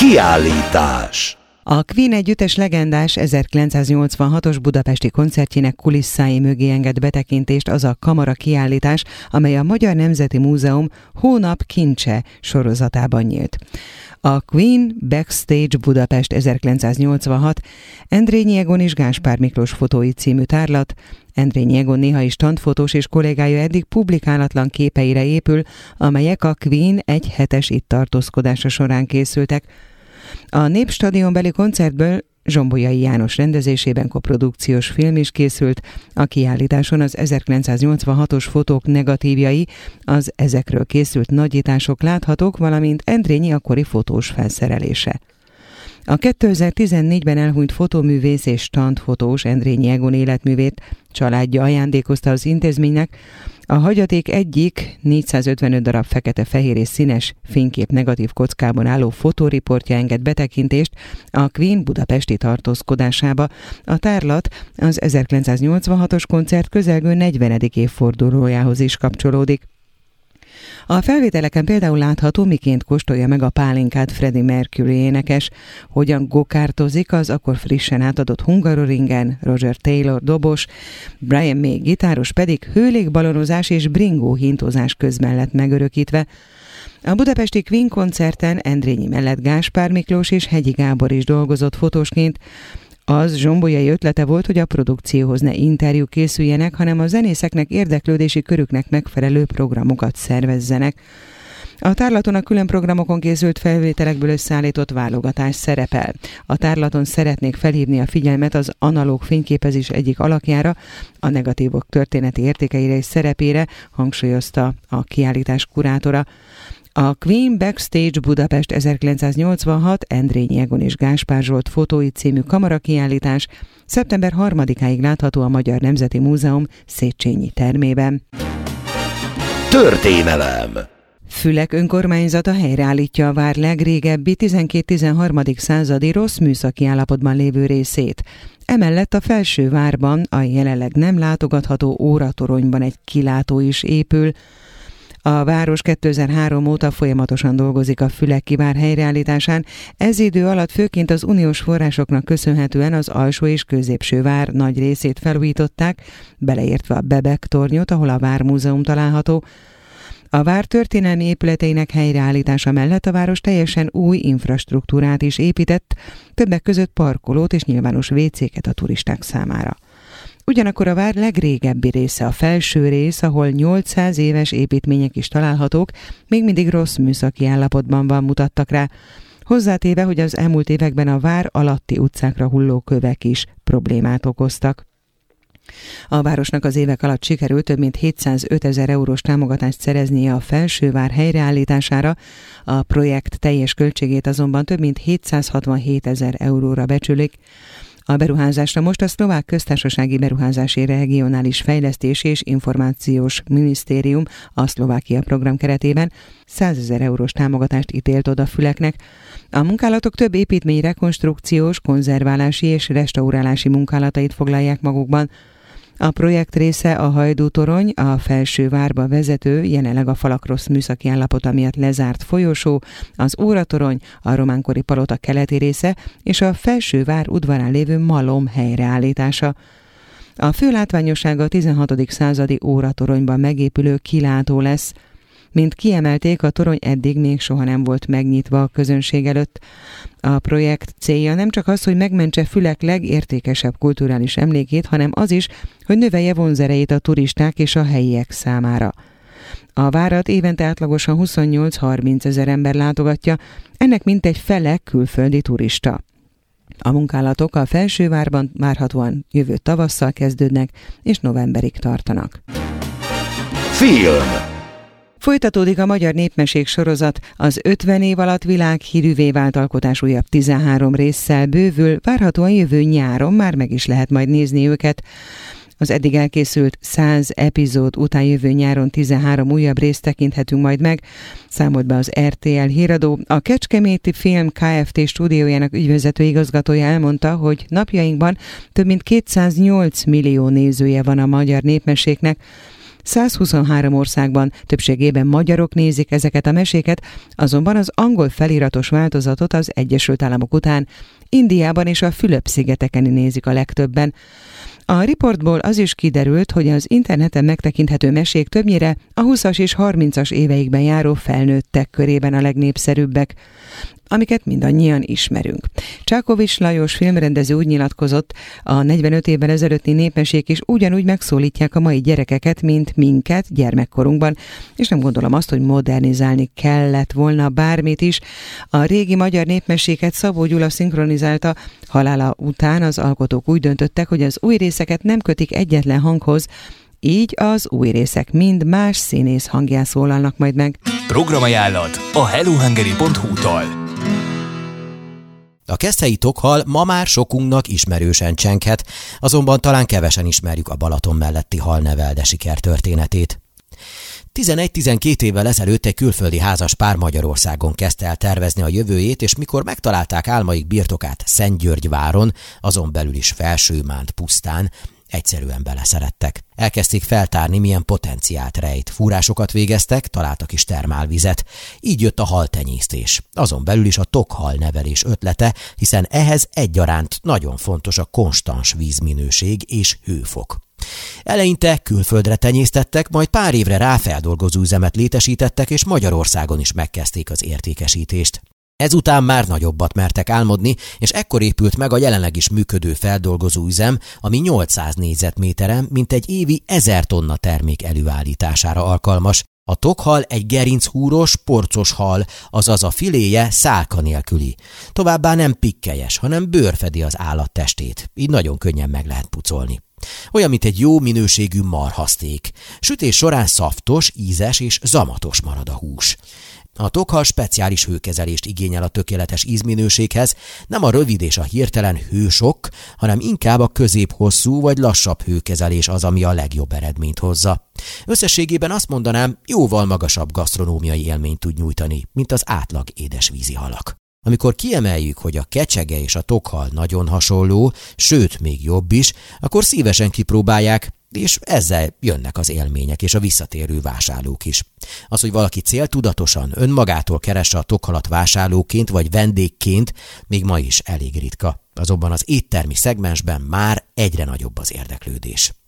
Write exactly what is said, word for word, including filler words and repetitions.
Kiállítás. A Queen együttes legendás ezerkilencszáznyolcvanhatos budapesti koncertjének kulisszái mögé enged betekintést az a kamara kiállítás, amely a Magyar Nemzeti Múzeum Hónap kincse sorozatában nyílt. A Queen Backstage Budapest ezerkilencszáznyolcvanhat Endrényi Egon és Gáspár Miklós fotói című tárlat. Endrényi Egon néhai standfotós és kollégája eddig publikálatlan képeire épül, amelyek a Queen egy hetes itt tartózkodása során készültek. A Népstadionbeli koncertből Zsombolyai János rendezésében koprodukciós film is készült. A kiállításon az ezerkilencszáznyolcvanhatos fotók negatívjai, az ezekről készült nagyítások láthatók, valamint Endrényi akkori fotós felszerelése. A kétezer-tizennégyben elhunyt fotóművész és standfotós Endrényi Egon életművét családja ajándékozta az intézménynek. A hagyaték egyik négyszázötvenöt darab fekete-fehér és színes fénykép negatív kockában álló fotóriportja enged betekintést a Queen budapesti tartózkodásába. A tárlat az ezerkilencszáznyolcvanhatos koncert közelgő negyvenedik évfordulójához is kapcsolódik. A felvételeken például látható, miként kóstolja meg a pálinkát Freddie Mercury énekes, hogyan gokártozik az akkor frissen átadott Hungaroringen, Roger Taylor dobos, Brian May gitáros pedig hőlékbalonozás és bringó hintozás közben lett megörökítve. A budapesti Queen koncerten Endrényi mellett Gáspár Miklós és Hegyi Gábor is dolgozott fotósként. Az Zsombolyai ötlete volt, hogy a produkcióhoz ne interjú készüljenek, hanem a zenészeknek érdeklődési körüknek megfelelő programokat szervezzenek. A tárlaton a külön programokon készült felvételekből összeállított válogatás szerepel. A tárlaton szeretnék felhívni a figyelmet az analóg fényképezés egyik alakjára, a negatívok történeti értékeire és szerepére, hangsúlyozta a kiállítás kurátora. A Queen Backstage Budapest ezerkilencszáznyolcvanhat Endrényi Egon és Gáspár Zsolt fotói című kamarakiállítás szeptember harmadikáig látható a Magyar Nemzeti Múzeum Széchenyi termében. Történelem. Fülek önkormányzata helyreállítja a vár legrégebbi tizenkét-tizenharmadik századi rossz műszaki állapotban lévő részét. Emellett a Felsővárban, a jelenleg nem látogatható óratoronyban egy kilátó is épül. A város kétezer-három óta folyamatosan dolgozik a Füleki vár helyreállításán. Ez idő alatt főként az uniós forrásoknak köszönhetően az alsó és középső vár nagy részét felújították, beleértve a Bebek tornyot, ahol a Vármúzeum található. A vár történelmi épületeinek helyreállítása mellett a város teljesen új infrastruktúrát is épített, többek között parkolót és nyilvános vécéket a turisták számára. Ugyanakkor a vár legrégebbi része, a felső rész, ahol nyolcszáz éves építmények is találhatók, még mindig rossz műszaki állapotban van, mutattak rá. Hozzátéve, hogy az elmúlt években a vár alatti utcákra hulló kövek is problémát okoztak. A városnak az évek alatt sikerült több mint hétszázötezer eurós támogatást szereznie a Felsővár helyreállítására, a projekt teljes költségét azonban több mint hétszázhatvanhétezer euróra becsülik. A beruházásra most a Szlovák Köztársasági Beruházási Regionális Fejlesztési és Információs Minisztérium a Szlovákia program keretében százezer eurós támogatást ítélt oda Füleknek. A munkálatok több építmény rekonstrukciós, konzerválási és restaurálási munkálatait foglalják magukban. A projekt része a Hajdú torony, a Felsővárba vezető, jelenleg a falak rossz műszaki állapota miatt lezárt folyosó, az Óratorony, a románkori palota keleti része és a Felsővár udvarán lévő malom helyreállítása. A fő látványossága a tizenhatodik századi Óratoronyban megépülő kilátó lesz. Mint kiemelték, a torony eddig még soha nem volt megnyitva a közönség előtt. A projekt célja nem csak az, hogy megmentse Fülek legértékesebb kulturális emlékét, hanem az is, hogy növelje vonzerejét a turisták és a helyiek számára. A várat évente átlagosan huszonnyolc-harminc ezer ember látogatja, ennek mintegy fele külföldi turista. A munkálatok a Felsővárban várhatóan jövő tavasszal kezdődnek és novemberig tartanak. Film. Folytatódik a Magyar Népmesék sorozat, az ötven év alatt világhírűvé vált alkotás újabb tizenhárom résszel bővül, várhatóan jövő nyáron már meg is lehet majd nézni őket. Az eddig elkészült száz epizód után jövő nyáron tizenhárom újabb részt tekinthetünk majd meg, számolt be az er té el híradó. A Kecskeméti Film Kft. Stúdiójának ügyvezető igazgatója elmondta, hogy napjainkban több mint kétszáznyolc millió nézője van a magyar népmeséknek. százhuszonhárom országban, többségében magyarok nézik ezeket a meséket, azonban az angol feliratos változatot az Egyesült Államok után Indiában és a Fülöp-szigeteken nézik a legtöbben. A riportból az is kiderült, hogy az interneten megtekinthető mesék többnyire a húszas és harmincas éveikben járó felnőttek körében a legnépszerűbbek, amiket mindannyian ismerünk. Csákovics Lajos filmrendező úgy nyilatkozott, a negyvenöt évvel ezelőtti népmesék is ugyanúgy megszólítják a mai gyerekeket, mint minket gyermekkorunkban, és nem gondolom azt, hogy modernizálni kellett volna bármit is. A régi magyar népmeséket Szabó Gyula szinkronizálta, halála után az alkotók úgy döntöttek, hogy az új részeket nem kötik egyetlen hanghoz, így az új részek mind más színész hangján szólalnak majd meg. Programajánlat a hellohungary pont hu-tól. A keszthelyi tokhal ma már sokunknak ismerősen csenghet, azonban talán kevesen ismerjük a Balaton melletti halnevelde sikertörténetét. tizenegy-tizenkét évvel ezelőtt egy külföldi házas pár Magyarországon kezdte el tervezni a jövőjét, és mikor megtalálták álmaik birtokát Szentgyörgyváron, azon belül is Felsőmánd pusztán, egyszerűen beleszerettek. Elkezdték feltárni, milyen potenciált rejt. Fúrásokat végeztek, találtak is termálvizet. Így jött a haltenyésztés. Azon belül is a tokhal nevelés ötlete, hiszen ehhez egyaránt nagyon fontos a konstans vízminőség és hőfok. Eleinte külföldre tenyésztettek, majd pár évre rá feldolgozó üzemet létesítettek, és Magyarországon is megkezdték az értékesítést. Ezután már nagyobbat mertek álmodni, és ekkor épült meg a jelenleg is működő feldolgozó üzem, ami nyolcszáz négyzetméteren mintegy évi ezer tonna termék előállítására alkalmas. A tokhal egy gerinchúros, porcos hal, azaz a filéje szálka nélküli. Továbbá nem pikkelyes, hanem bőr fedi az állat testét, így nagyon könnyen meg lehet pucolni. Olyan, mint egy jó minőségű marhaszték. Sütés során szaftos, ízes és zamatos marad a hús. A tokhal speciális hőkezelést igényel a tökéletes ízminőséghez, nem a rövid és a hirtelen hősok, hanem inkább a közép-hosszú vagy lassabb hőkezelés az, ami a legjobb eredményt hozza. Összességében azt mondanám, jóval magasabb gasztronómiai élményt tud nyújtani, mint az átlag édesvízi halak. Amikor kiemeljük, hogy a kecsege és a tokhal nagyon hasonló, sőt még jobb is, akkor szívesen kipróbálják, és ezzel jönnek az élmények és a visszatérő vásárlók is. Az, hogy valaki céltudatosan önmagától keresse a tokhalat vásárlóként vagy vendégként, még ma is elég ritka. Azonban az éttermi szegmensben már egyre nagyobb az érdeklődés.